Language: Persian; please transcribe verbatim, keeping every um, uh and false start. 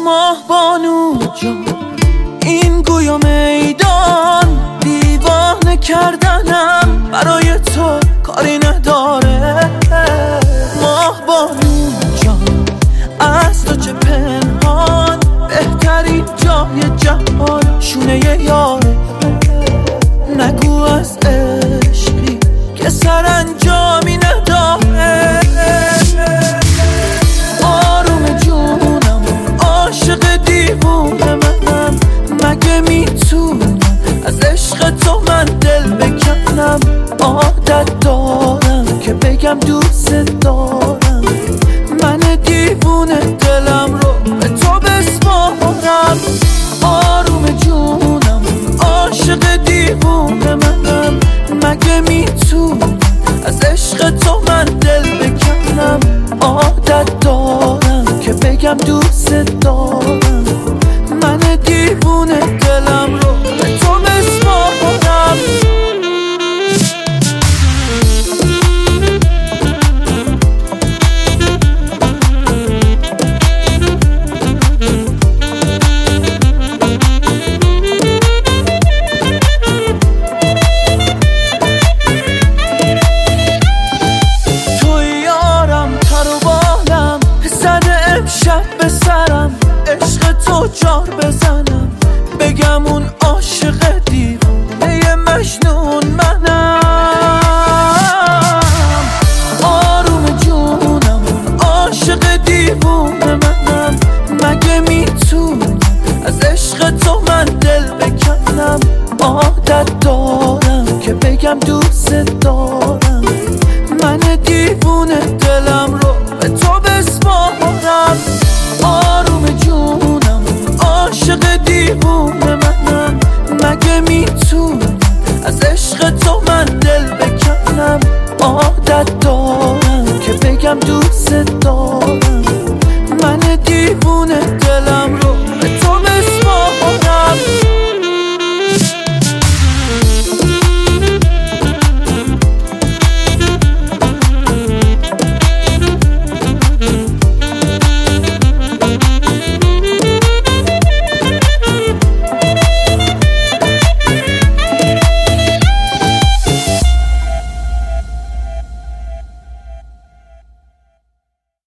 ماه بانو جان، این گویا میدان دیوانه کردنم برای تو کاری نداره. ماه بانو جان، از تو چه پنهان، بهترین جای جهان شونه یاره. نگو از عشقی که سرانجامی نداره. آروم جونم، عاشق دیوونه منم، مگه میتونم از عشق تو من دل بکنم؟ عادت دارم که بگم دوست دارم، من دیوونه دلم رو به تو بسپارم. آروم جونم، عاشق دیوونه منم، مگه میتونم از عشق تو من دل بکنم؟ عادت دارم که بگم دوست دارم، من دیوونه دلم رو به تو بسپارم. شب به سرم عشق تو جار بزنم، بگم اون عاشق دیوانه مجنون منم. آروم جونم، عاشق دیوانه منم، مگه میتونم از عشق تو من دل بکنم؟ عادت دارم که بگم دوست دارم،